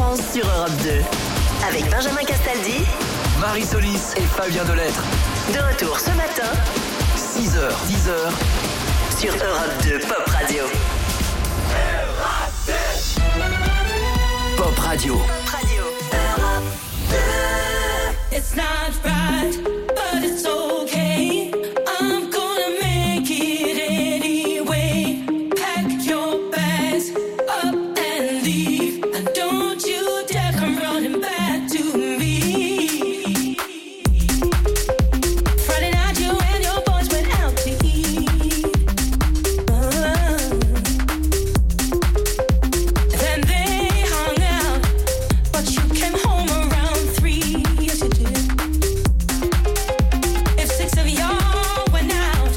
France sur Europe 2. Avec Benjamin Castaldi, Marie Solis et Fabien Delettre. De retour ce matin, 6h, 10h, sur Europe 2 Pop Radio. Pop Radio. Pop Radio. Europe 2. It's not right, but it's okay. I'm gonna make it anyway. Pack your bags up and leave. And don't you dare come running back to me. Friday night you and your boys went out to eat. Then they hung out, but you came home around 3. Yes you did. If 6 of y'all went out,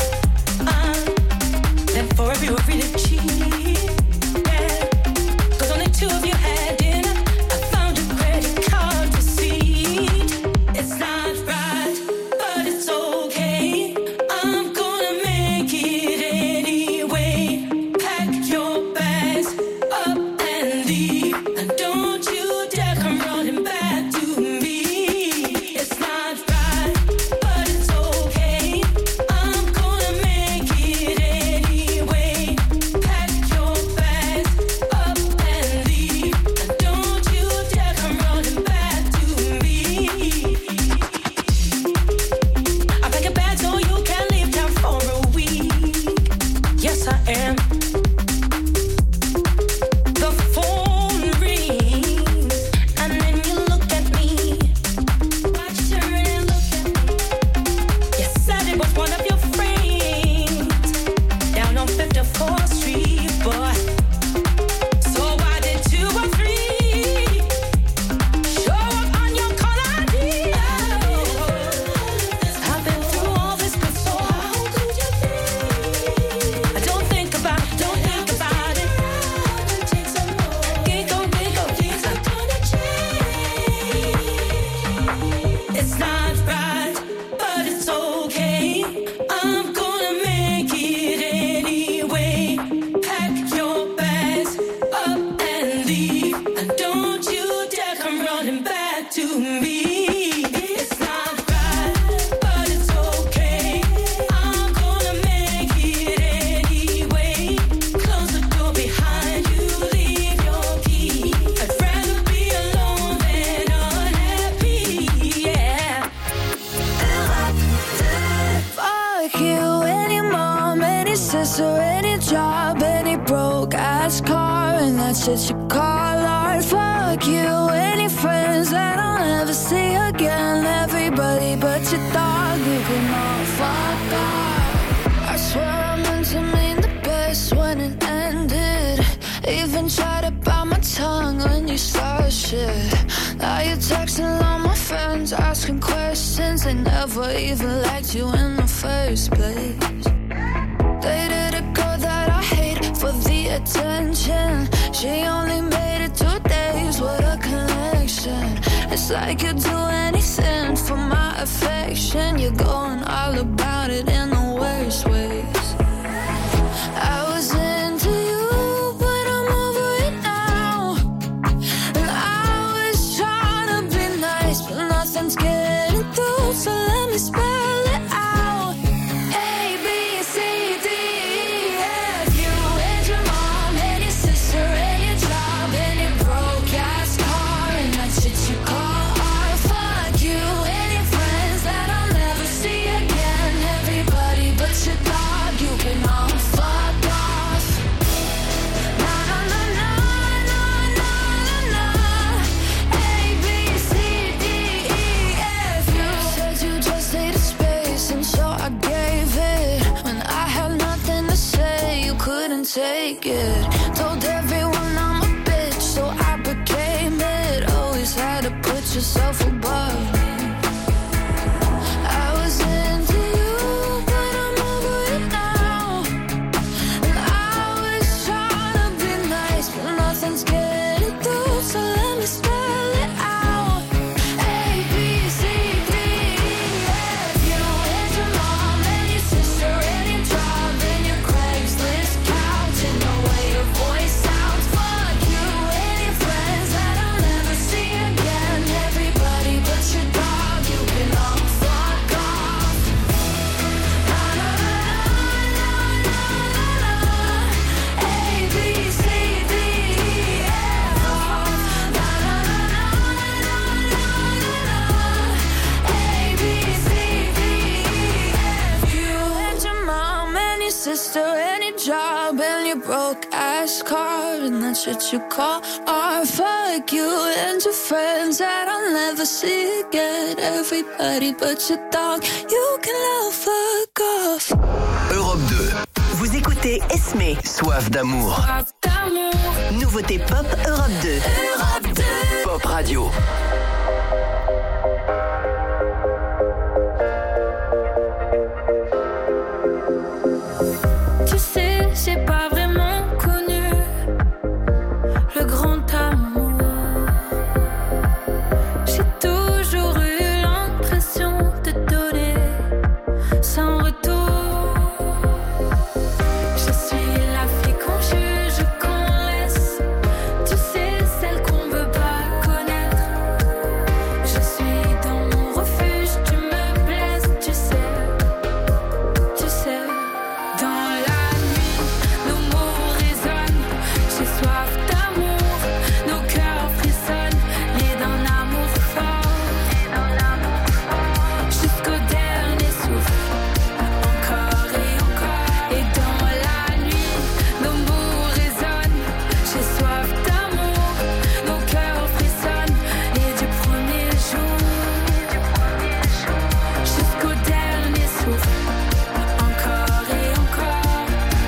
then 4 of you were really cheap. Yeah, 'cause only 2 of you had dinner. I found your credit card receipt. It's not right, but it's okay. I'm gonna make it anyway. Pack your bags up and leave. And don't you dare come running back to me. It's not right, but it's okay. I'm gonna make it anyway. Pack your bags up and leave. And don't you dare come running back to me. I pack a bag so you can leave town for a week. Yes, I am. The phone rings, and then you look at me. Watch your turn and look at me. You said it was one of your friends down on 54th Street, boy. So why did 2 or 3 show up on your call ID? I've been through all this before. How could you be? Don't think about it. Giggle, things are gonna change. It's not right, but it's okay. I'm gonna make it anyway. Pack your bags up and leave. And don't you dare come running back to me. It's not right, but it's okay. I'm gonna make it anyway. Close the door behind you, leave your key. I'd rather be alone than unhappy, yeah. Fuck you, any mom, any sister, any job, any broke ass car, and that's shit you call art. Fuck you, any friends that I'll never see again. Everybody but your dog, you can all fuck off. I swear I meant to mean the best when it ended. Even tried to bite my tongue when you started shit. Now you're texting all my friends, asking questions. They never even liked you in the first place. Dated a girl that I hate for the attention. She only made it 2 days, what a connection. It's like you'd do anything for my affection. You're going all about it in the worst ways. I was into you, but I'm over it now. And I was trying to be nice, but nothing's getting through. So let me spell it out. A, B, C, D, E, F. You and your mom, and your sister, and your job, and your broke ass car, and that shit you call art. Fuck you and your friends that I'll never see again. Everybody but your dog, you can all fuck off. Na na na na na na na na. A, B, C, D, E, F. You said you just needed space, and so I gave it. When I had nothing to say, you couldn't take it. Told everyone I'm a bitch, so I became it. Always had to put yourself above me. I was into you, but I'm over it now. And I was trying to be nice, but nothing's getting through. So let me spell it out. A, B, C, D, E, F. You and your mom, and your sister, and your job, and your Craigslist couch, and the way your voice sounds. Fuck you and your friends that I'll never broke ass car, and that's what you call art. Fuck you and your friends that I'll never see again. Everybody but your dog, you can love fuck off. Europe 2. Vous écoutez Esmé, Soif d'amour. Soif d'amour. nouveauté pop Europe 2. Europe 2. Pop Radio. Tu sais, j'ai pas vraiment connu le grand amour. J'ai toujours eu l'impression de donner sans retour. Je suis la fille qu'on juge, qu'on laisse. Tu sais, celle qu'on veut pas connaître. Je suis dans mon refuge, tu me blesses, tu sais. Dans la nuit, nos mots résonnent. J'ai soif d'amour, nos cœurs frissonnent. Liés d'un amour fort, jusqu'au dernier souffle. Encore et encore. Et dans la nuit, nos mots résonnent. J'ai soif d'amour, nos cœurs frissonnent. Et du premier jour, jusqu'au dernier souffle. Encore et encore.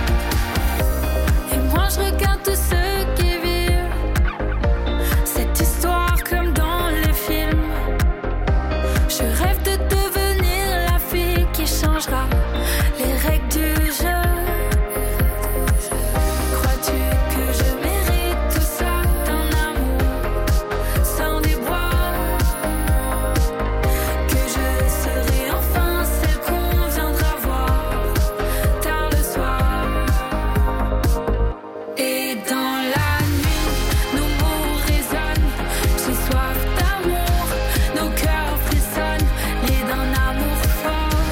Et moi je regarde tous ceux qui vivent cette histoire comme dans les films. Je rêve de devenir la fille qui changera les règles du jeu. Crois-tu que je mérite tout ça d'un amour sans déboire? Que je serai enfin celle qu'on viendra voir tard le soir. Et dans la nuit, nos mots résonnent. J'ai soif d'amour, nos cœurs frissonnent. Liés d'un amour fort,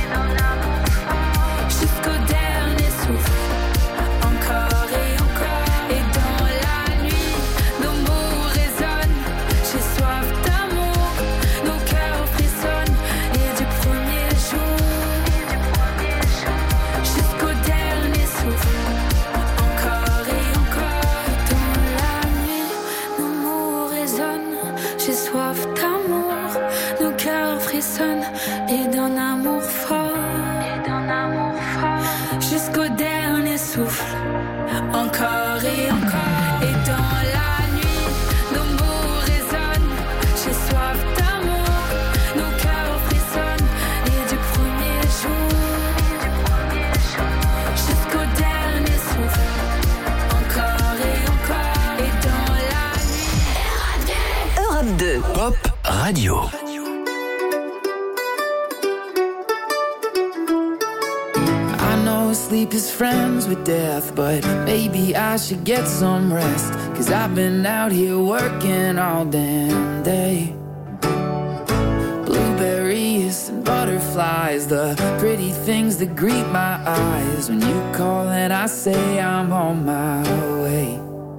jusqu'au dernier souffle. Encore et encore. Et dans la nuit, nos mots résonnent. J'ai soif d'amour, nos cœurs frissonnent. Et du premier jour, jusqu'au dernier souffle. Encore et encore. Dans la nuit, nos mots résonnent. J'ai soif d'amour, nos cœurs frissonnent. Et d'un amour fort, jusqu'au dernier souffle. Encore et encore. Et dans la nuit, nos mots résonnent. J'ai soif d'amour, nos cœurs frissonnent. Et du premier jour, jusqu'au dernier souffle. Encore et encore. Et dans la nuit, Europe 2. Pop Radio. I know sleep is friends with death, but maybe I should get some rest. 'Cause I've been out here working all damn day. Blueberries and butterflies, the pretty things that greet my eyes. When you call and I say I'm on my way.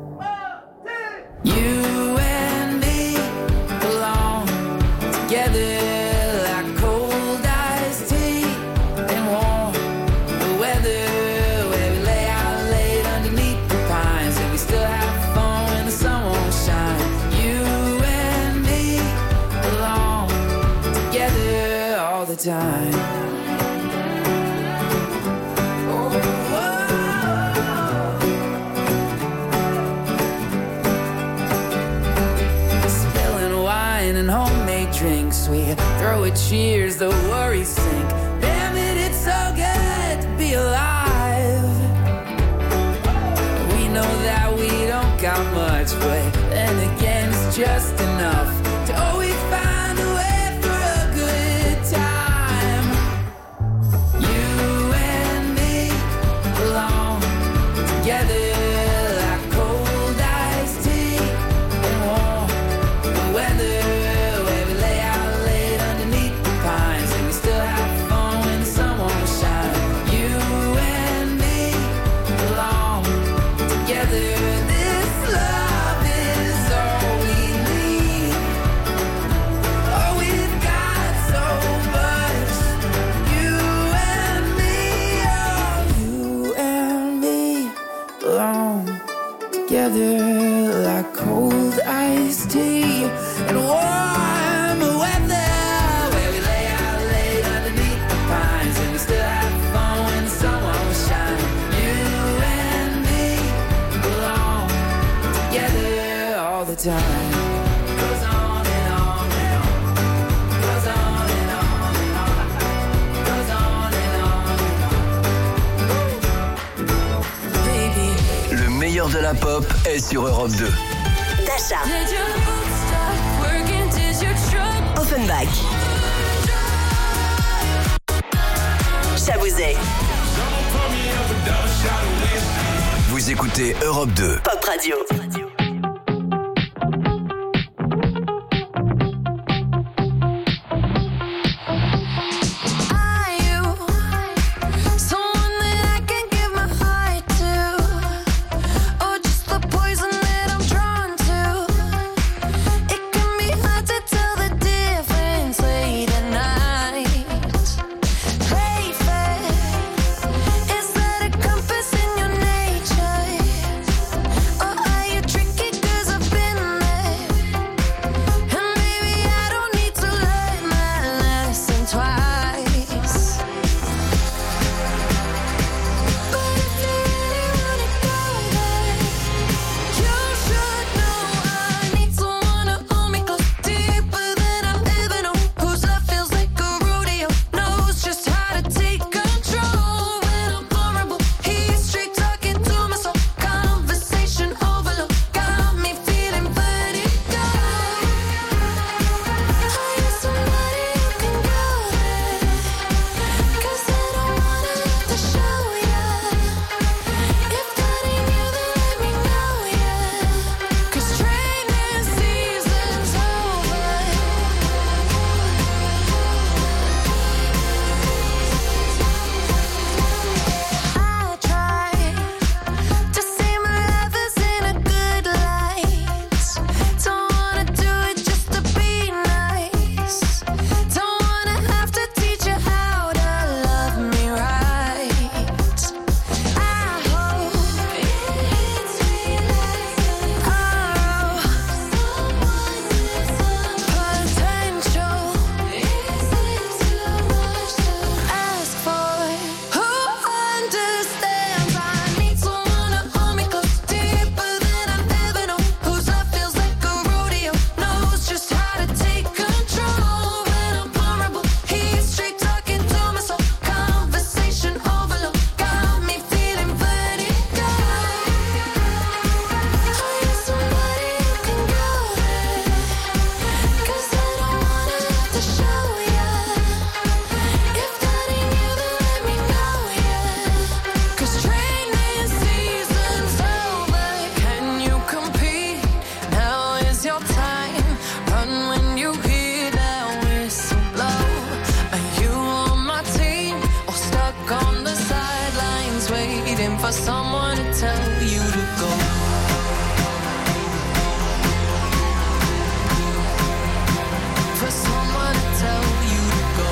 You and me belong together like cold iced tea and warm weather, where we lay out late underneath the pines and we still have fun when the sun won't shine. You and me belong together all the time. Spilling wine and homemade drinks, we throw a cheers, the worries sink. Damn it, it's so good to be alive. We know that we don't got much, but then again it's just enough to always find a way for a good time. You and me belong together like cold iced tea and warm weather, where we lay out late underneath the pines and we still have fun when the sun won't shine. You and me belong together. This love is all we need. alone together like cold iced tea and warm weather where we lay out late underneath the pines and we still have fun when the sun won't shine. You and me belong together all the time. Goes on and on and on. Goes on and on and on. Goes on and on and on. Baby. Le meilleur de la pop est sur Europe 2. Tasha. Did your boots stop working? Did your truck Offenbach. Chabouzet. Vous écoutez Europe 2. Pop Radio. For someone to tell you to go. For someone to tell you to go.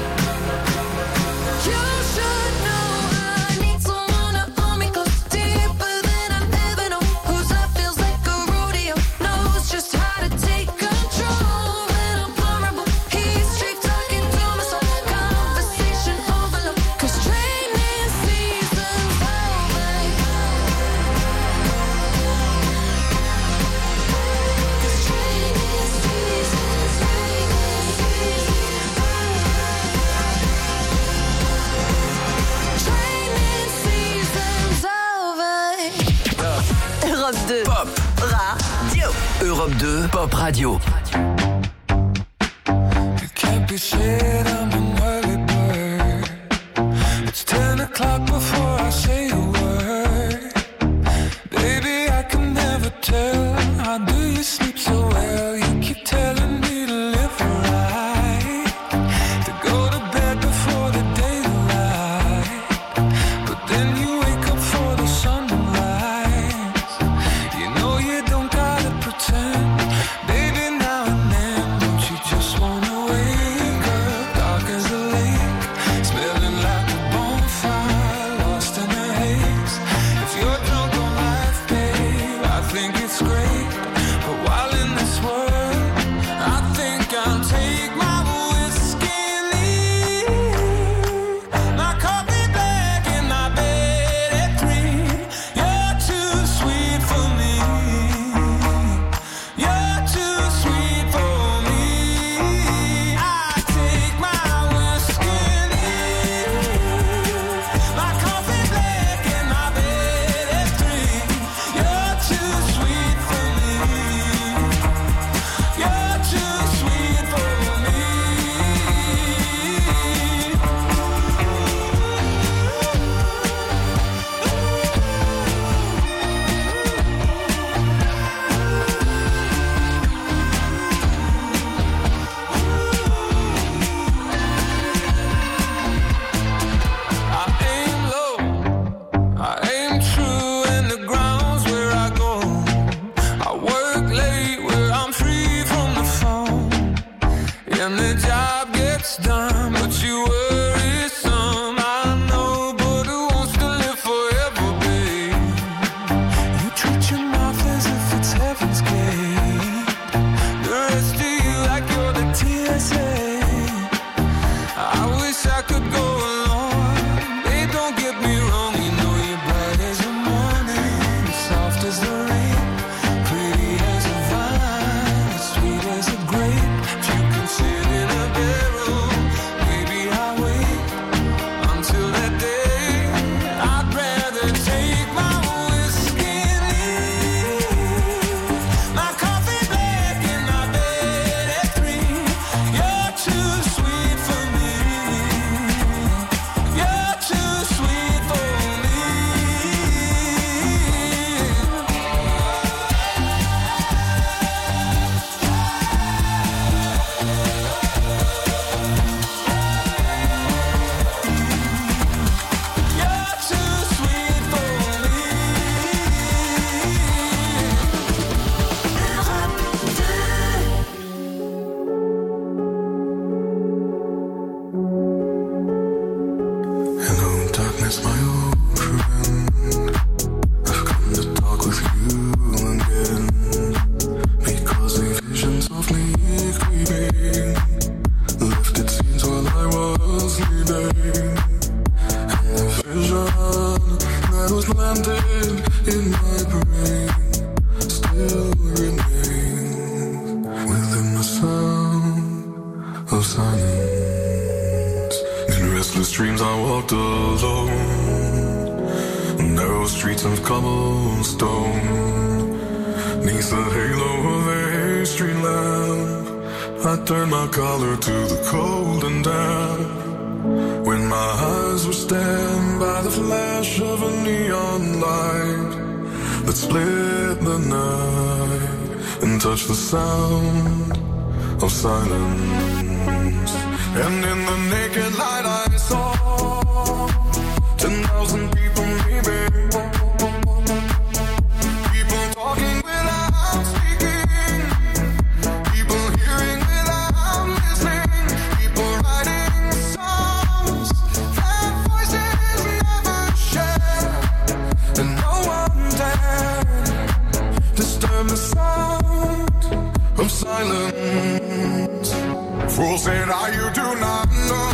You should know I need someone to hold me close, deeper than I've ever known. Whose love feels like a rodeo, knows just how to take control. When I'm vulnerable, he's straight talking to my soul. Conversation overload, 'cause training season's over. Europe 2. Pop Radio. Europe 2 Pop Radio. It can't be said I'm an early bird. It's 10 o'clock before I say a word. Baby, I can never tell. How do you sleep so well? You keep telling me to live right, to go to bed before the daylight. But then you wake up for the sunrise. You know you don't gotta pretend. Baby, now and then, don't you just wanna wake up dark as a lake, smelling like a bonfire, lost in a haze. If you're drunk on in my brain still remains within the sound of silence. In restless dreams I walked alone, narrow streets of cobblestone. 'Neath the halo of a street lamp, I turned my collar to the cold and damp. When my eyes were stabbed by the flash of a neon light that split the night and touched the sound of silence. And in the naked light I saw 10,000 people maybe, people talking without speaking, people hearing without listening, people writing songs that voices never share, and no one dared disturb the sound of silence. Fool said, you do not know.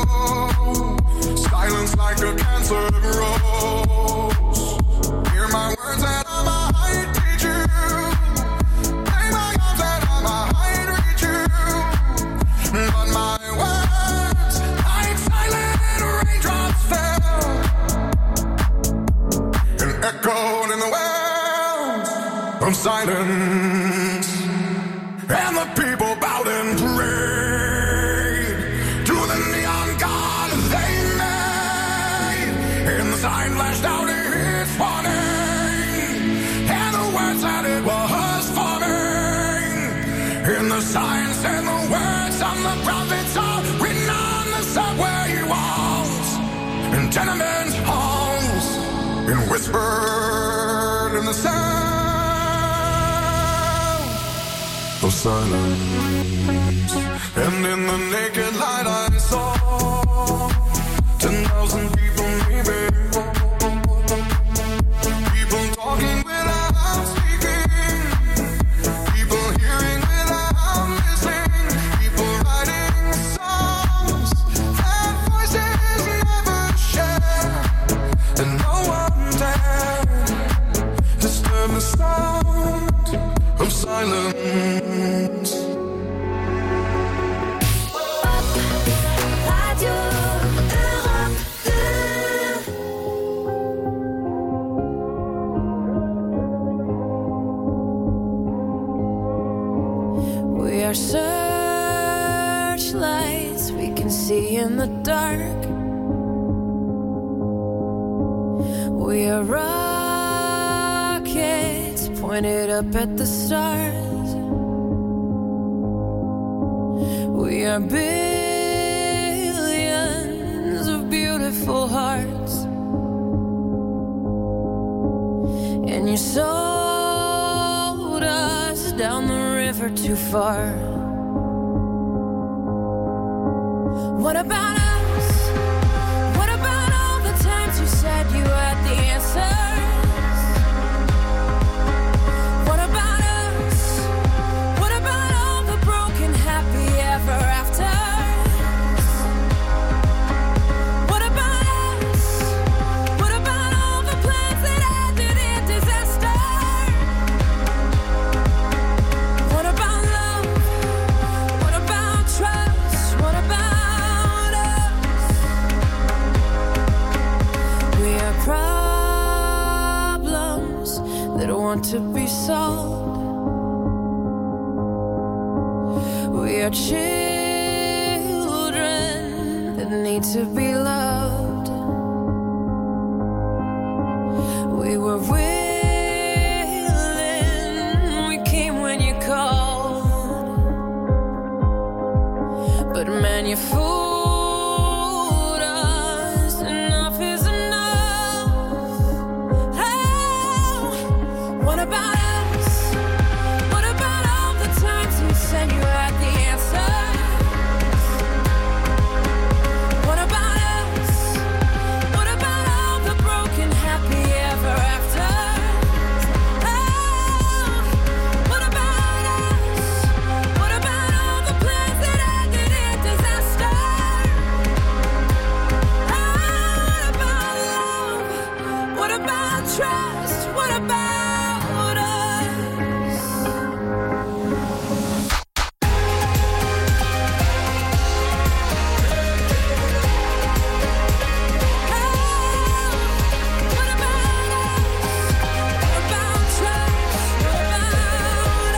Silence like a cancer grows. Hear my words and I might teach you. Play my arms and I might reach you. But my words, like silent raindrops fell and echoed in the wells of silence. And the people bowed and prayed to the neon god they made. And the sign flashed out its warning, and the words that it was forming. And the sign said the words on the prophets are written on the subway walls and tenement halls, and whispered in the sound of silence. And in the naked light I saw 10,000 people maybe, people talking without speaking, people hearing without listening, people writing songs that voices never share, and no one dared disturb the sound of silence. Radio Europe 2. We are searchlights we can see in the dark. We are rockets pointed up at the stars. We are billions of beautiful hearts, and you sold us down the river too far. What about us? What about all the times you said you had the answers? What about us? What about all the broken happy ever after? What about us? What about all the plans that ended in disaster? What about love? What about trust? What about us? We are problems that want to be solved. We are children that need to be loved. We were willing, we came when you called, but man, you fooled us. Enough is enough. Oh, what about us? What about all the times you said you had the answer? What about us? What about all the broken happy ever after? about us? What about us? What about trust? What about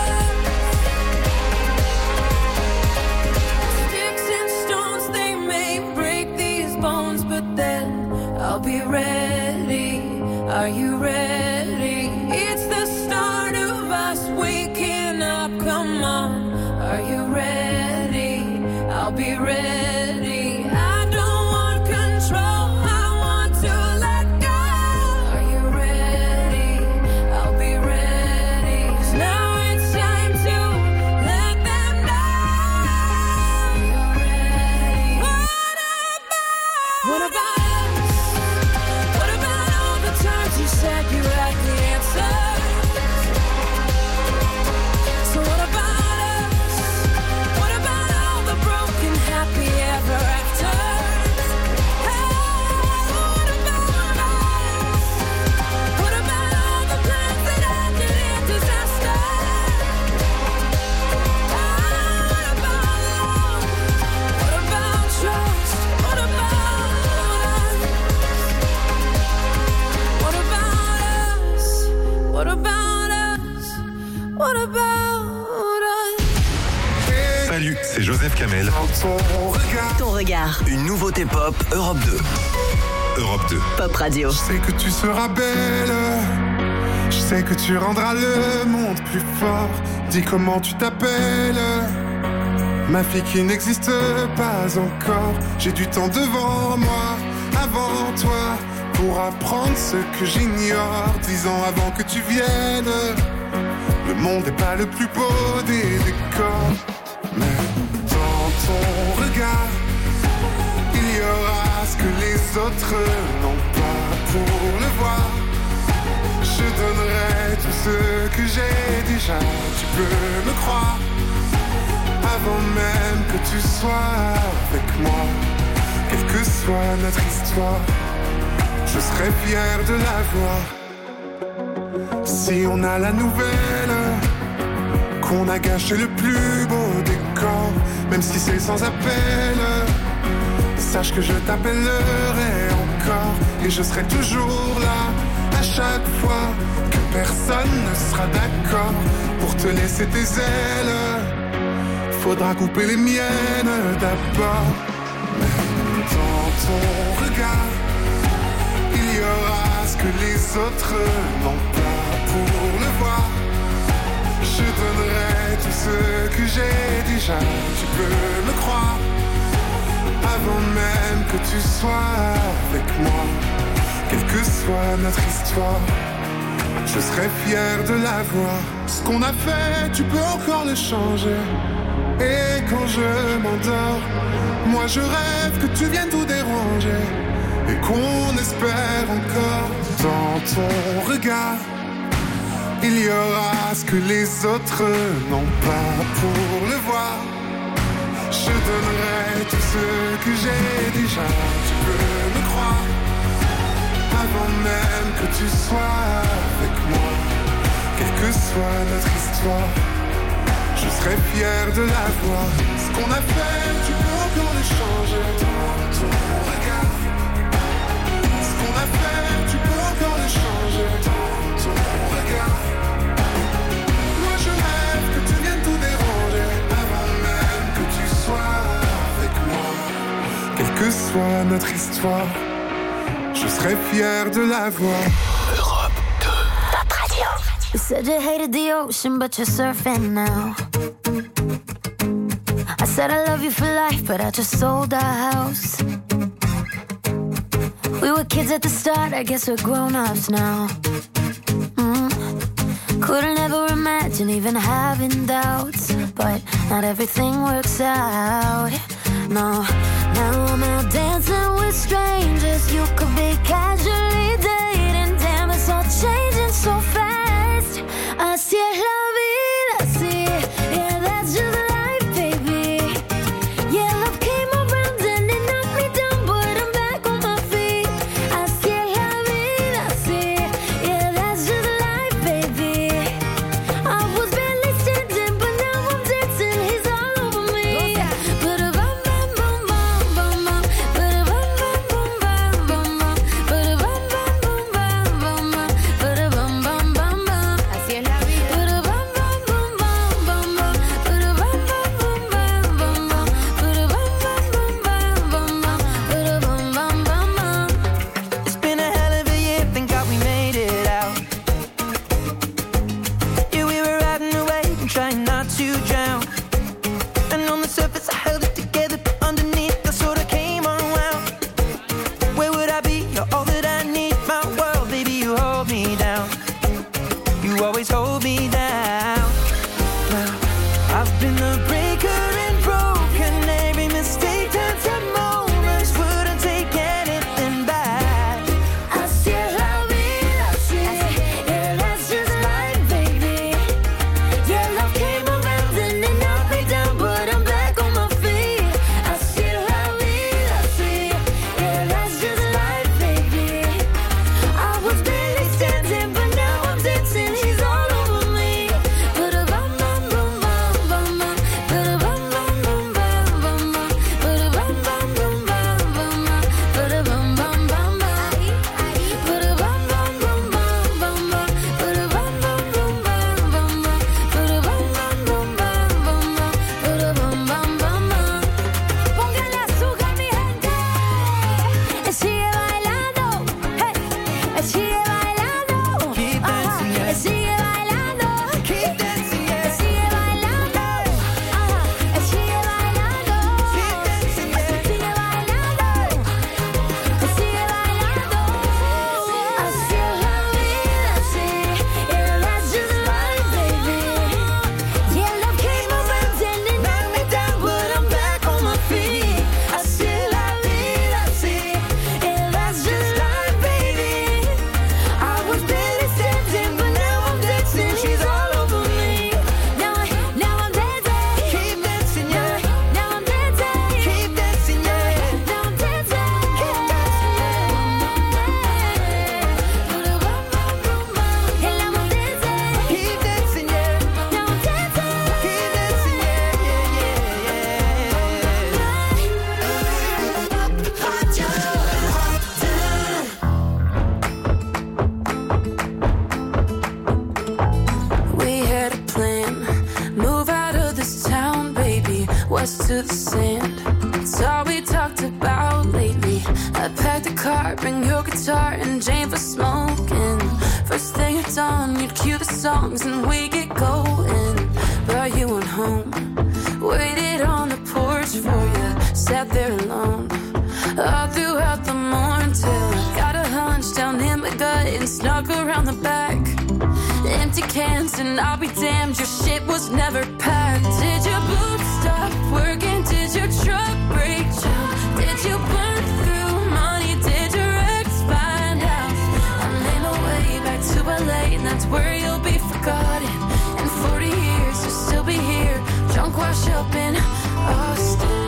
us? Sticks and stones, they may break these bones, but then I'll be ready. Are you ready? It's the start of us waking up. Come on, are you ready? I'll be ready. I don't want control, I want to let go. Are you ready? I'll be ready. 'Cause now it's time to let them know. You're ready. What about us? What about all the times you said you had the answer? So what about us? What about all the broken happy ever after? What about us? What about all the plans that ended in disaster? What about love? What about trust? What about us? What about us? What about us? What about us? Salut, c'est Joseph Kamel. Ton regard. Une nouveauté pop Europe 2. Europe 2. Pop Radio. Je sais que tu seras belle, je sais que tu rendras le monde plus fort. Dis comment tu t'appelles, ma fille qui n'existe pas encore. J'ai du temps devant moi, avant toi, pour apprendre ce que j'ignore. 10 ans avant que tu viennes, le monde n'est pas le plus beau des décors. Mais dans ton regard, il y aura ce que les autres n'ont pas. Pour le voir, je donnerai tout ce que j'ai déjà. Tu peux me croire, avant même que tu sois avec moi. Quelle que soit notre histoire, je serai fier de la voir. Si on a la nouvelle qu'on a gâché le plus beau décor, même si c'est sans appel, sache que je t'appellerai encore. Et je serai toujours là, à chaque fois que personne ne sera d'accord. Pour te laisser tes ailes, faudra couper les miennes d'abord. Mais dans ton regard, il y aura ce que les autres n'ont pas. Pour le voir, je donnerai tout ce que j'ai déjà. Tu peux me croire, avant même que tu sois avec moi. Quelle que soit notre histoire, je serai fier de la voir. Ce qu'on a fait, tu peux encore le changer. Et quand je m'endors, moi je rêve que tu viennes tout déranger. Et qu'on espère encore. Dans ton regard, il y aura ce que les autres n'ont pas. Pour le voir, je donnerai tout ce que j'ai déjà. Tu peux me croire, avant même que tu sois avec moi. Quelle que soit notre histoire, je serai fier de la voir. Ce qu'on a fait, tu peux encore le changer. Dans ton regard, ce qu'on a fait, tu peux encore le changer. Dans ton regard, moi je rêve que tu viennes tout déranger. Avant même que tu sois avec moi. Quelle que soit notre histoire, je serai fier de la voir. Europe 2. Pop Radio. You said you hated the ocean, but you're surfing now. I said I love you for life, but I just sold our house. We were kids at the start, I guess we're grown-ups now. Couldn't ever imagine even having doubts, but not everything works out. No, now I'm out dancing with strangers. You could be casually dating. Damn, it's all changing so fast. Así es la vida, sí. Yeah, that's just life, baby. Yeah, love came around and it knocked me down, but I'm back on my feet. Así es la vida, sí. Yeah, that's just life. always hold me down. Now I've been the breaker and broken. Every mistake turns to moments. Wouldn't take anything back. Así es la vida, así. Yeah, that's just life, baby. Yeah, love came around and it knocked me down, but I'm back on my feet. Así es la vida, así. Yeah, that's just life, baby. I was barely standing, but now I'm dancing. He's all over me. But a bum bum bum bum bum bum. But a bum bum bum bum bum bum. But a bum bum bum bum bum bum. But a bum bum bum bum. But a bum bum bum bum bum bum. But a bum bum bum bum bum bum. But a bum bum bum bum bum bum. But a bum bum bum bum. Póngale azúcar, mi gente. Sigue bailando, hey. Sigue bailando. Keep dancing, yeah. Sigue bailando. Keep dancing, yeah. Sigue bailando. Sigue bailando. Keep dancing, yeah. Sigue bailando. Sigue bailando. Así es la vida, sí. Yeah, that's just life, baby. Yeah, love came around and it knocked me down, but I'm back on my feet. Así es la vida, sí. Yeah, that's just life, baby. I was barely standing, but now I'm dancing. She's all over me. Now I'm dancing. Keep dancing, yeah. Now I'm dancing. Keep dancing, yeah. Now I'm dancing. Keep dancing, yeah. Now I'm dancing. Keep dancing, yeah, We had a plan, move out of this town, baby, west to the sand. It's all we talked about lately. I packed the car, bring your guitar and Jane for smoking. First thing at dawn, you'd cue the songs and we get going. But you went home, waited on the porch for you, sat there alone. All throughout the morning till I got a hunch down in my gut and snuck around the back. Empty cans and I'll be damned, your shit was never packed. Did your boots stop working? Did your truck break down? Did you burn through money? Did your ex find out? I made my way back to LA and that's where you'll be forgotten. In 40 years you'll still be here, drunk wash up in Austin.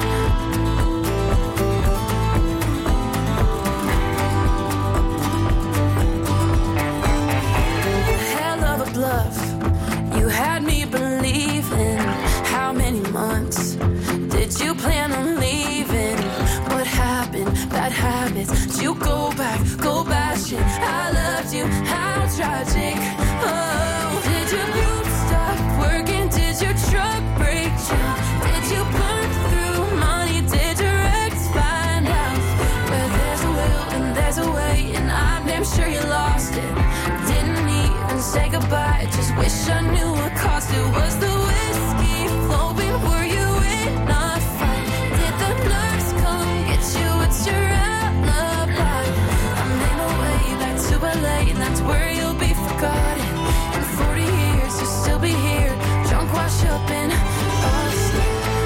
Hell of a bluff, you had me believing. How many months did you plan on leaving? What happened? Bad habits. Did you go bashing? I loved you, how tragic. Oh, did your boots stop working? Did your truck break down? Did you burn through money? Did your ex find out? Where there's a will and there's a way, and I'm damn sure you lost it. Didn't even say goodbye, just wish I knew what caused it. Was the whiskey flowing? Were you in a fight? Did the nurse come get you? It's your alibi. I made my way back to LA and that's where you'll be forgotten. In 40 years you'll still be here, drunk wash up in Austin.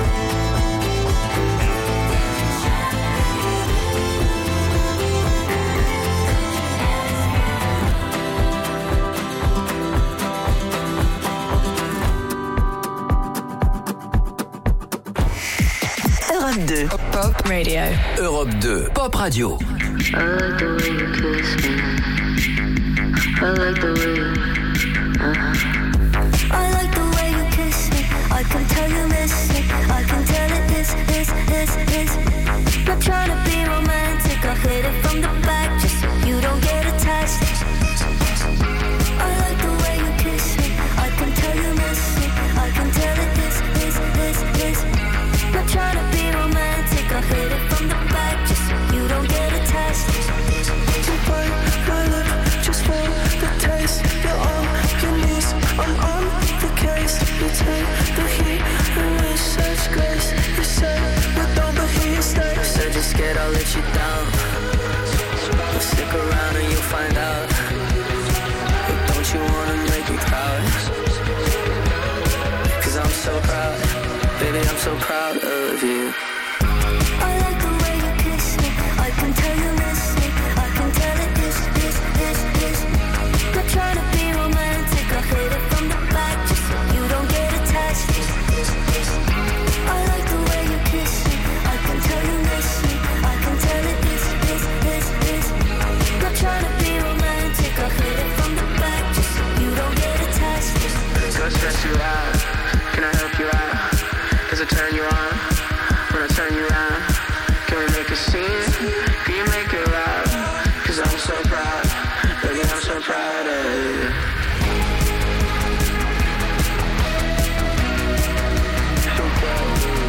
Europe 2. Pop Radio. Europe 2, Pop Radio. I like the way you kiss me. I like the way you, I like the way you kiss me. I can tell you miss it. I can tell it is. Not trying to be romantic. I hit it from the back just so you don't get attached. I like the way you kiss me. I can tell you miss it. I can tell it is. Not trying to be romantic. I hit it from the back just so you don't get attached. yeah. To bite my lip just for the taste. You're so proud of you. I like the way you kiss me. I can tell you miss me. I can tell it this. Not trying to be romantic. I hit it from the back just so you don't get attached. I like the way you kiss me. I can tell you miss me. I can tell it this. Not trying to be romantic. I hit it from the back just so you don't get attached. Go stress you out. Can I help you out? Does it turn you on? When I turn you around, can we make a scene? Can you make it loud? Cause I'm so proud, baby, I'm so proud of you. So proud of you.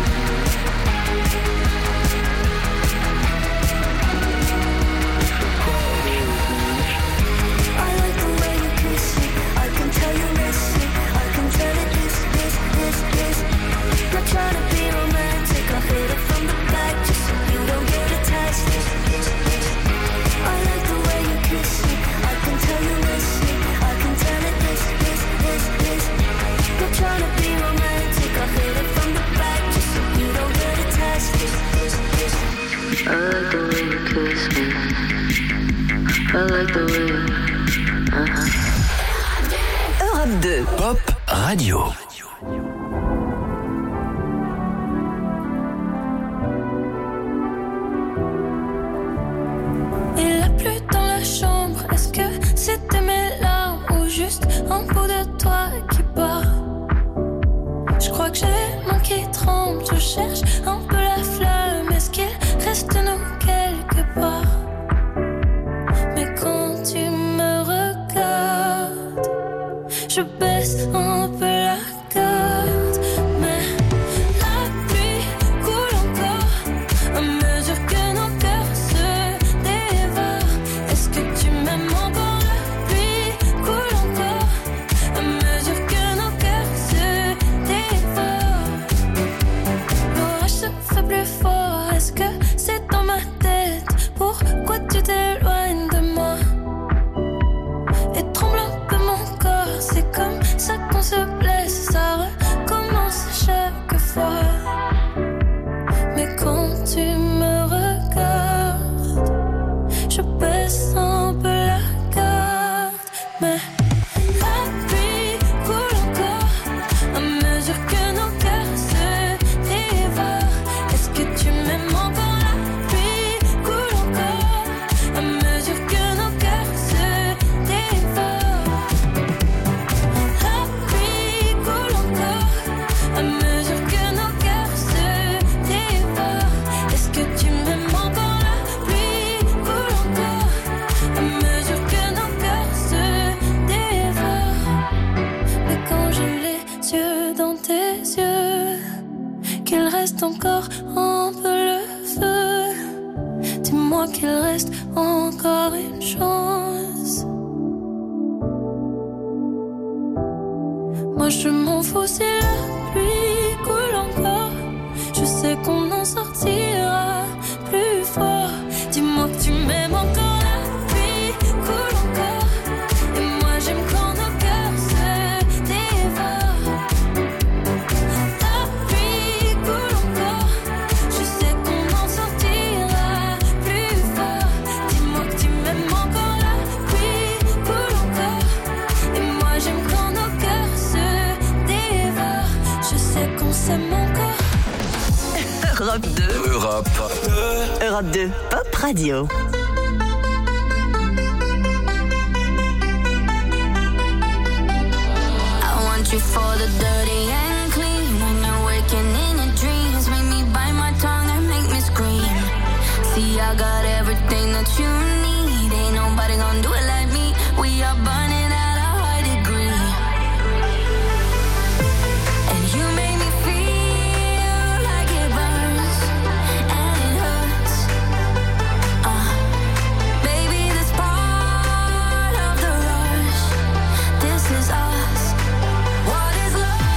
I like the way you kiss me. I can tell you miss me. I can tell it this. Not trying to be romantic. I hit it from the back just so you don't get attached. I like the way you kiss me. I can tell you miss me. I can tell it this. Not trying to be romantic. I hit it from the back just so you don't get attached. I like the way you kiss me. I like the way you... Europe 2. Pop Radio. Il a plu dans la chambre. Est-ce que c'était mes larmes ou juste un bout de toi qui part? Je crois que j'ai les mains qui tremblent. Je cherche un peu la flamme. Est-ce qu'il reste nous quelque part? Mais quand tu me regardes, je baisse un peu la garde. Mais la pluie coule encore à mesure que nos cœurs se dévorent. Est-ce que tu m'aimes encore? La pluie coule encore à mesure que nos cœurs se dévorent. L'orage se fait plus fort. Est-ce que c'est dans ma tête? Pourquoi tu t'éloignes de moi? Et tremble un peu mon corps. C'est comme ça qu'on se blesse. Ça recommence chaque fois. Mais quand tu me regardes, je baisse un peu la garde. Mais la pluie coule encore à mesure que nos cœurs se dévorent. Est-ce que tu m'aimes encore? La pluie coule encore à mesure que nos cœurs se dévorent. La pluie coule encore à mesure que nos cœurs se dévorent. Est-ce que tu m'aimes encore? La pluie coule encore à mesure que nos cœurs se dévorent. Mais quand j'ai les yeux dans tes yeux, qu'il reste encore un peu le feu, dis-moi qu'il reste encore une chance. Moi je m'en fous si la pluie coule encore. Je sais qu'on en sortira plus fort. Dis-moi que tu m'aimes encore. La pluie coule encore. Et moi j'aime quand nos cœurs se dévorent. La pluie coule encore. Je sais qu'on en sortira plus fort. Dis-moi que tu m'aimes encore. La pluie coule encore. Et moi j'aime quand nos cœurs se dévorent. Je sais qu'on s'aime encore. Europe 2. Europe 2. Europe 2. Pop Radio. I want you for the dirty and clean. When you're waking in your dreams, make me bite my tongue and make me scream. See, I got everything that you need. Ain't nobody gonna do it like me. We are burning at a high degree. And you make me feel like it burns and it hurts. Baby, this part of the rush. This is us. What is love?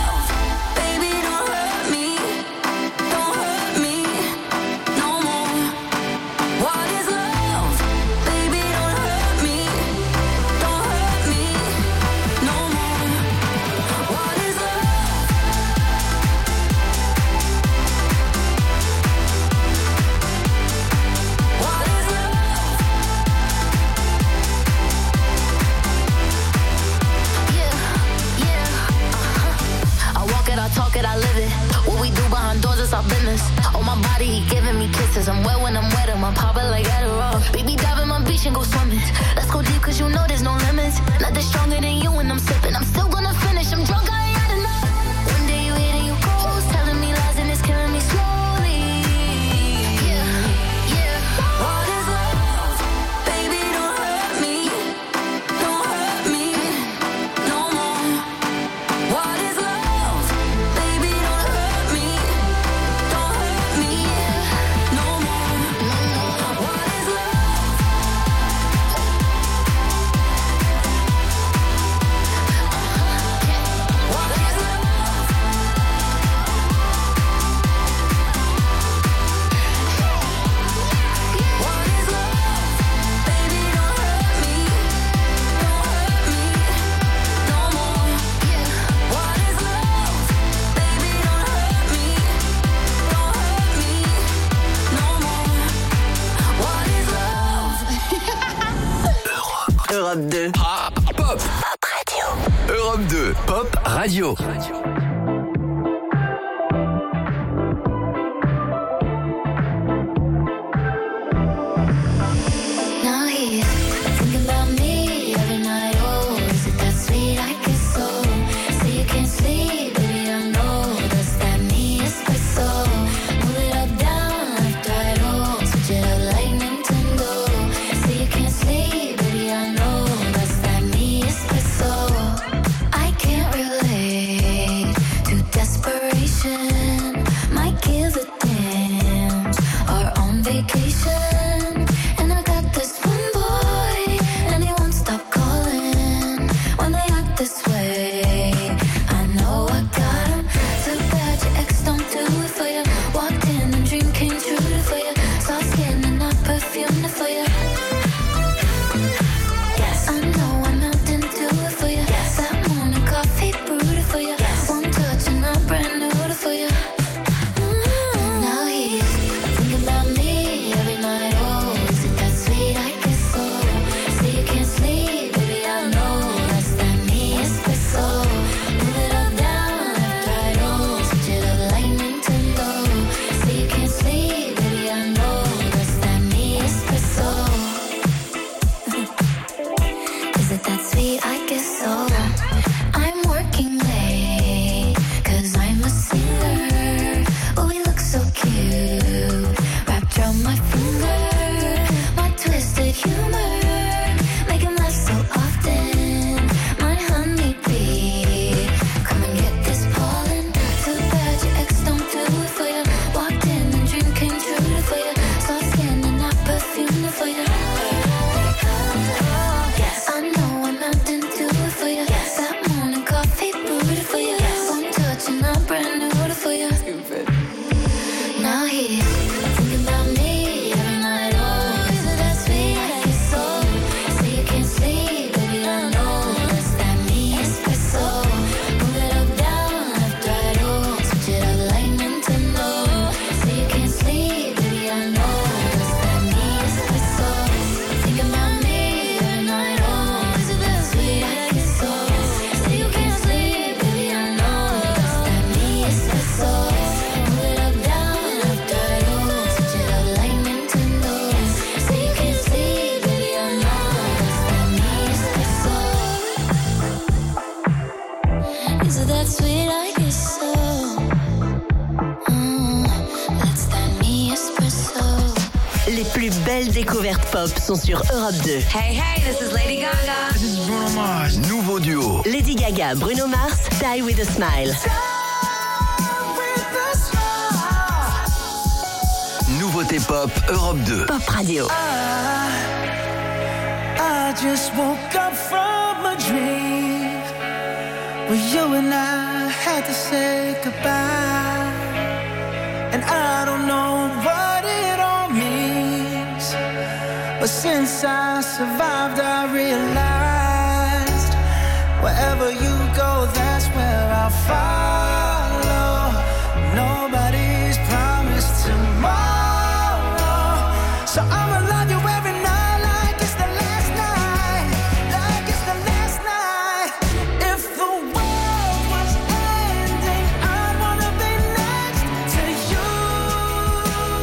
body, he giving me kisses. I'm wet when I'm wet, I'm pop it like Adderall. Baby, dive in my beach and go swimming. Let's go deep, cause you know there's no limits. Nothing stronger than you when I'm sipping. I'm still gonna finish, I'm drunk, I ain't had enough. One day you hit and you go, telling me lies and it's killing me slowly. Yeah, yeah. What is love? Baby, don't hurt me. Don't hurt me no more. What is love? Baby, don't hurt me. Don't hurt me no more. What is love? What is love? What is love? Baby, don't hurt me. Don't hurt me no more. What is love? Baby, don't hurt me. Don't hurt me no more. What is love? Europe 2. Pop Radio. Europe 2, Pop Radio. Now he's thinking about me every night. Oh, is it that sweet? I guess so. Say you can't sleep, baby, I know. That's that me espresso. Move it up, down, left, right, oh. Switch it up like Nintendo. Say you can't sleep, baby, I know. That's that me espresso. I can't relate to desperation. Might give a damn. Are on vacation. And I got this one boy, and he won't stop calling when they act this way. I know I got him. Too bad your ex don't do it for you. Walked in and dream came true for you. Soft skin and not perfume for you. Yes, I know I'm out and do it for you. Yes, that morning coffee brewed for you. Yes, one touch and I'm brand new for you. Now he's thinking about me every night. Oh, is it that sweet? I guess so. Say you can't sleep, baby, I know. That's that me espresso. Move it up, down, left, right, oh. Switch it up like Nintendo. Say you can't sleep, baby, I know. That's that me espresso. Is it that sweet? I guess so. I'm working late, cause I'm a singer. Oh, we look so cute, wrapped around my finger. My twisted humor, make him laugh so often. My honeybee, come and get this pollen. Too bad your ex don't do it for you. Walked in and dream came true for you. Soft skin and not perfume for you. Yes, I know I'm out and do it for you. Yes, that morning coffee brewed for you. Yes, one touch and I'm brand new for you. Now he's thinking about me every night. Oh, is it that sweet? I guess so. Say you can't sleep, baby, I know. That's that me espresso. Move it up, down, left, right, oh. Switch it up like Nintendo. Say you can't sleep, baby, I know. That's that me espresso. Thinking about me every night. Oh, is it that sweet? I guess so. Say you can't sleep, baby, I know. That's that me espresso. Move it up, down, left, right, oh. Switch it up like Nintendo. Say you can't sleep, baby, I know. That's that me espresso. Is it that sweet? I guess so. That's that me espresso. Les plus belles découvertes pop sont sur Europe 2. Hey, hey, this is Lady Gaga. Nouveau duo. Lady Gaga, Bruno Mars, Die With A Smile. Nouveauté pop, Europe 2. Pop Radio. I just woke up from a dream where you and I had to say goodbye. And I don't know what it all means, but since I survived, I realized wherever you go, that's where I'll follow. Nobody's promised tomorrow, so I'ma love you every night like it's the last night, like it's the last night. If the world was ending, I'd wanna be next to you.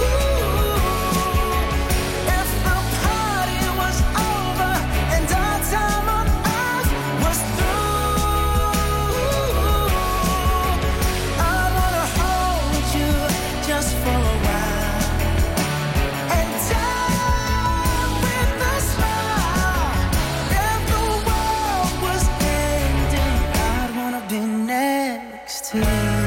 next to you.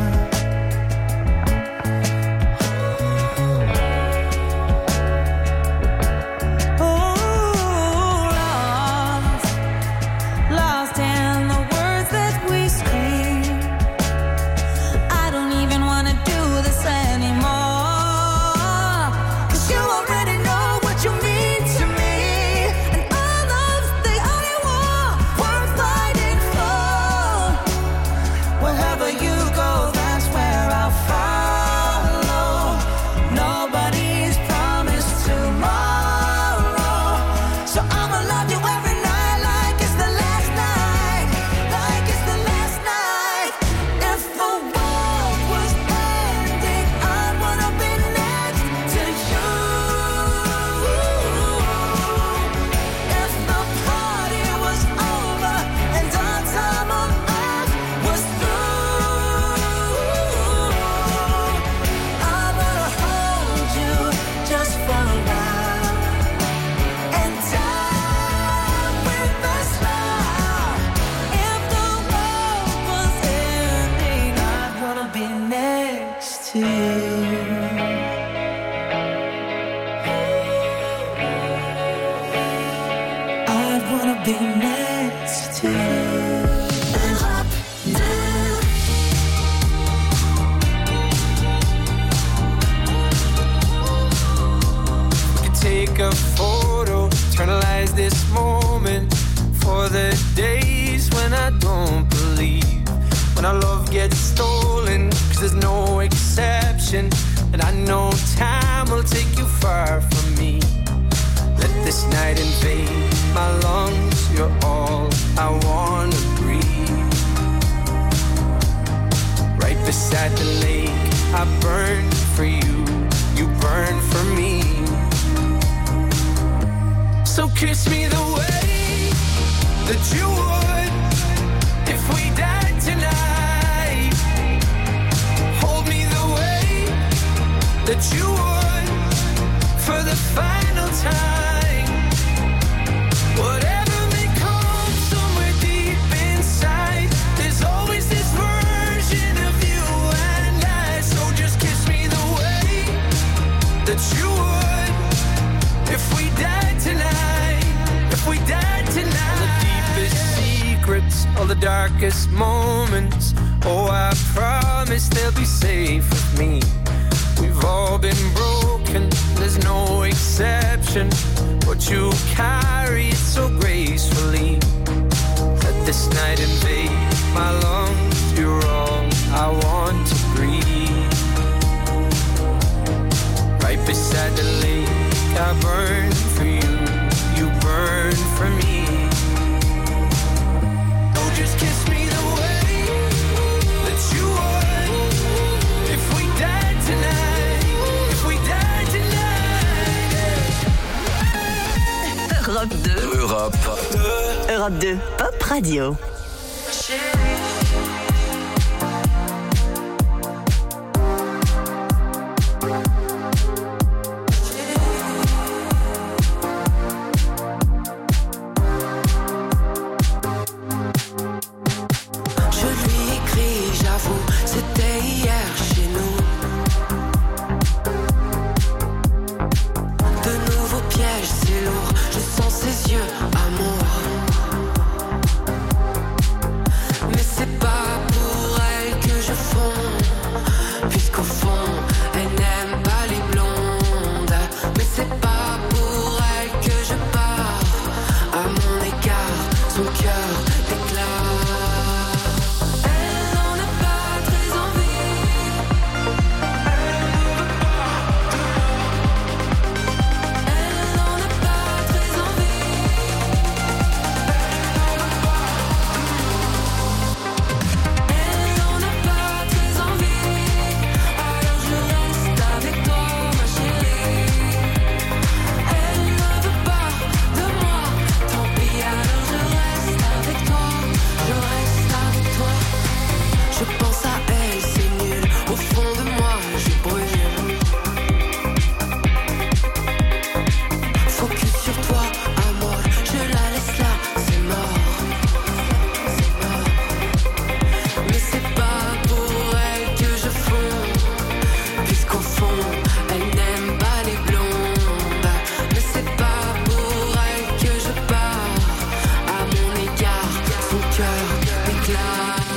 Europe 2, Pop Radio.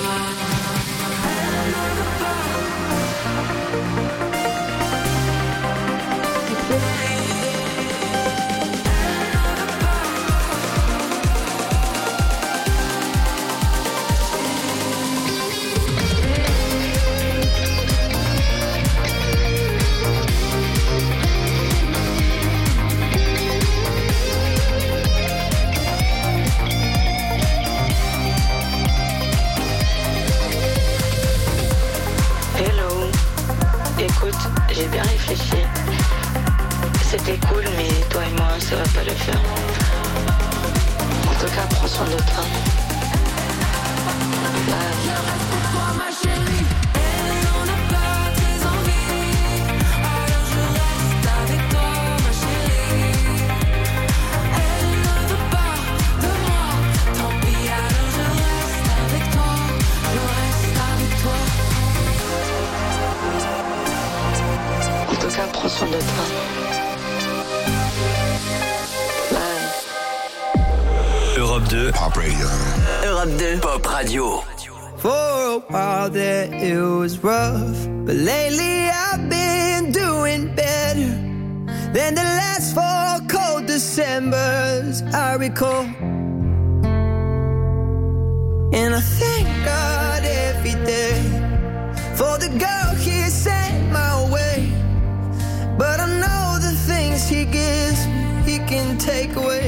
J'ai bien réfléchi. C'était cool, mais toi et moi, ça va pas le faire. En tout cas, prends soin de toi. Prends soin de toi. Bye. Europe 2 Pop Radio. Europe 2 Pop Radio. For a while there it was rough, but lately I've been doing better than the last 4 cold Decembers I recall. And I thank God every day for the girl He sent my way. But I know the things He gives me, He can take away.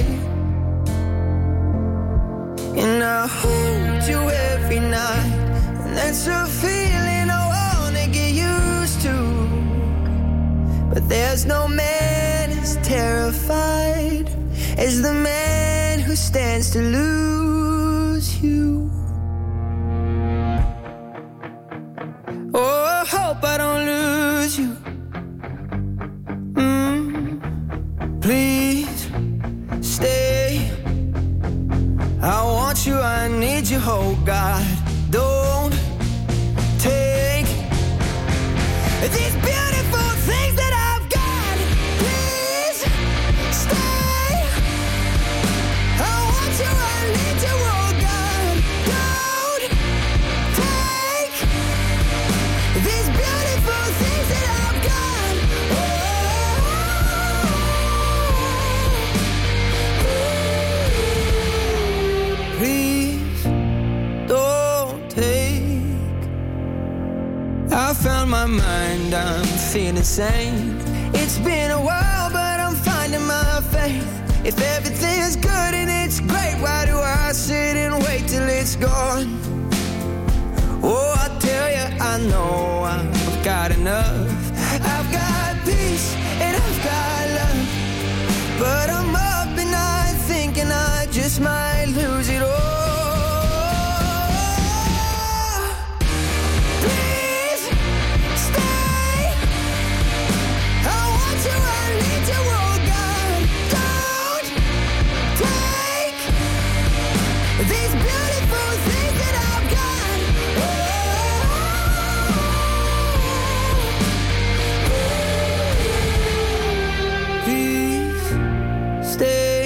And I hold you every night, and that's a feeling I wanna get used to. But there's no man as terrified as the man who stands to lose you. Oh, I hope I don't lose you. Please stay. I want you, I need you, oh God. Don't take these beautiful things that I've got. Please stay. I want you, I need you, oh God. Don't take these beautiful things that I've got. Please don't take. I found my mind, I'm feeling sane. It's been a while, but I'm finding my faith. If everything is good and it's great, why do I sit and wait till it's gone? Oh, I tell you, I know I've got enough. I've got peace and I've got love, but I'm up and I thinking I just might lose it all. Please stay. I want you, I need you, oh God. Don't take these beautiful things that I've got. Please stay.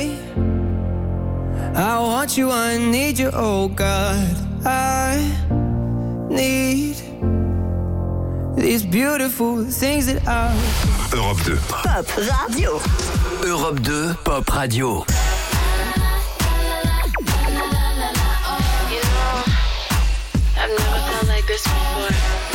I want you, I need you, oh God. I need these beautiful things that I... Europe 2 Pop Radio. Europe 2 Pop Radio. You know, I've never felt like this before.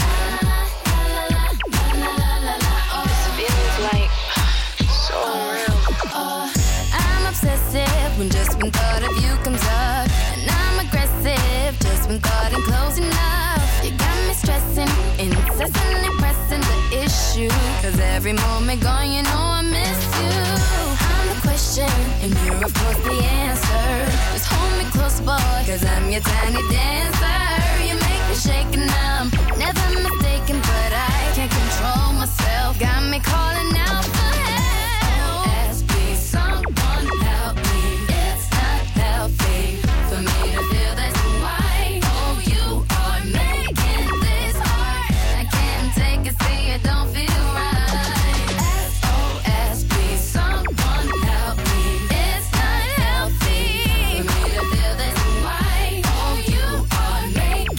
This feeling's like so real. I'm obsessive when just one thought of you comes up, and I'm aggressive just when thought in close enough. You got me stressing, incessantly pressing the issue, 'cause every moment gone, you know I miss you. I'm the question, and you're of course the answer. Just hold me close, boy, 'cause I'm your tiny dancer. You make me shake and I'm never mistaken, but I can't control myself. Got me calling out for help. SOS, please, someone help me. It's not healthy for me to feel this way. Oh, you are making this hard. I can't take it, see it don't feel right. SOS, please, someone help me. It's not healthy for me to feel this way. Oh, you are making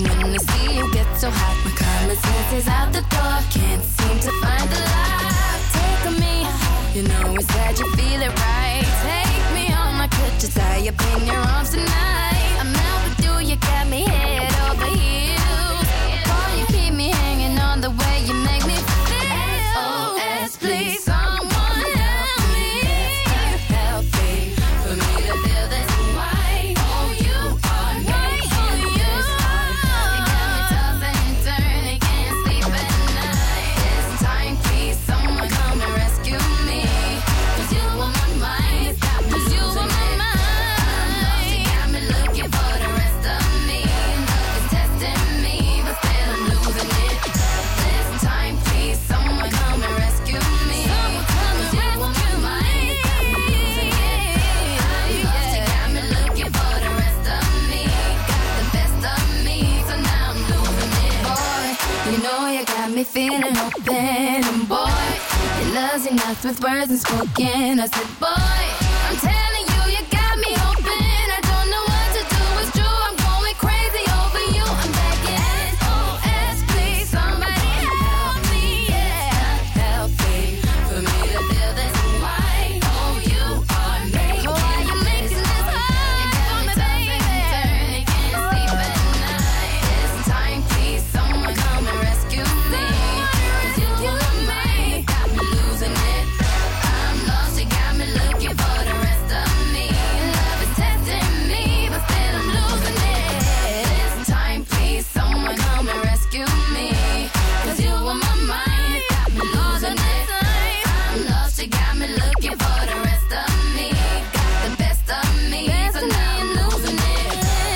when I see you get so hot, my common sense is out the door. Can't seem to find the light. Take me, you know it's that you feel it right. Take me on, I could just tie up in your arms tonight. I'm out with you, you got me head over heels. Boy, you keep me hanging on the way you make me feel. SOS, please, someone help me. Help me, for me to feel this way. Oh, you are me, oh, you are. You got me tossing and turning, can't sleep at night. This time, please, someone come and rescue me. 'Cause you on my mind, 'cause you on my mind. You got me looking for the rest of me. Love is testing me, but still I'm losing it. This time, please, someone come and rescue me. 'Cause you on my mind, got me losing it. I'm lost, you got me looking for the rest of me. Got the best of me, so now I'm losing it. Boy, you know you got me feeling open, and boy, your love's enough with words unspoken. I said, boy, I'm telling you, you got me open. I don't know what to do, it's true, I'm going crazy over you. I'm begging, SOS, please, somebody help me, yeah. Help me, for me to feel this way. Oh, you are me. Oh, why you making this hard for me, baby? Can't sleep at night. This time, please, someone come and rescue me. 'Cause you on my mind, got me losing it. I'm lost, you got me looking for the rest of me. Love is testing me, but still I'm losing it. This time, please, someone come and rescue me. 'Cause you on my mind, got me losing it. I'm lost, you got me looking for the rest of me. Got the best of me, so now I'm losing it.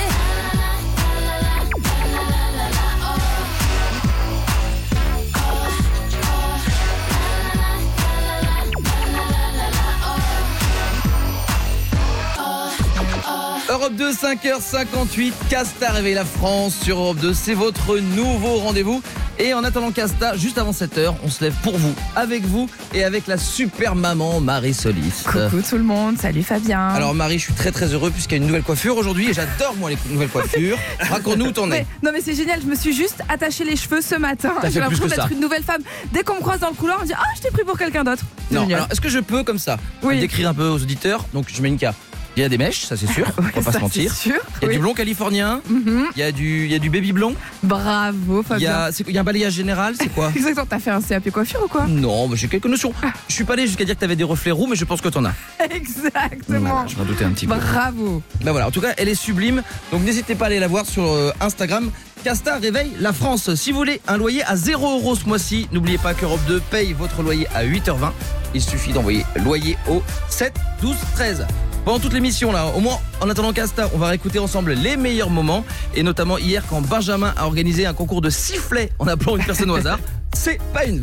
Europe 2, 5h58, Casta réveille la France sur Europe 2, c'est votre nouveau rendez-vous. Et en attendant Casta, juste avant 7h, on se lève pour vous, avec vous et avec la super maman Marie Solis. Coucou tout le monde, salut Fabien. Alors Marie, je suis très très heureux puisqu'il y a une nouvelle coiffure aujourd'hui et j'adore moi les nouvelles coiffures. Raconte-nous où t'en es. Non mais c'est génial, je me suis juste attaché les cheveux ce matin. T'as fait J'ai l'impression plus que d'être ça. une nouvelle femme. Dès qu'on me croise dans le couloir, on dit « Ah, je t'ai pris pour quelqu'un d'autre ». C'est Non, génial. alors est-ce que je peux comme ça Oui. décrire un peu aux auditeurs? Donc je mets une carte. Il y a des mèches, ça c'est sûr, on va pas ça, se mentir. c'est sûr, Il y a oui. du blond californien, il y a du baby blond, Bravo il y Fabien. a un balayage général, c'est quoi? Exactement, t'as fait un CAP coiffure ou quoi? Non, bah, j'ai quelques notions. Je suis pas allé jusqu'à dire que t'avais des reflets roux, mais je pense que t'en as. Exactement. Voilà, je m'en doutais un petit peu. Bravo. Bah voilà, en tout cas, elle est sublime. Donc n'hésitez pas à aller la voir sur Instagram. Casta réveille la France. Si vous voulez un loyer à 0 € ce mois-ci, n'oubliez pas qu'Europe 2 paye votre loyer à 8h20. Il suffit d'envoyer loyer au 7 12 13. Pendant toute l'émission là, au moins en attendant Casta, on va réécouter ensemble les meilleurs moments. Et notamment hier quand Benjamin a organisé un concours de sifflets en appelant une personne au hasard. C'est pas une vanne.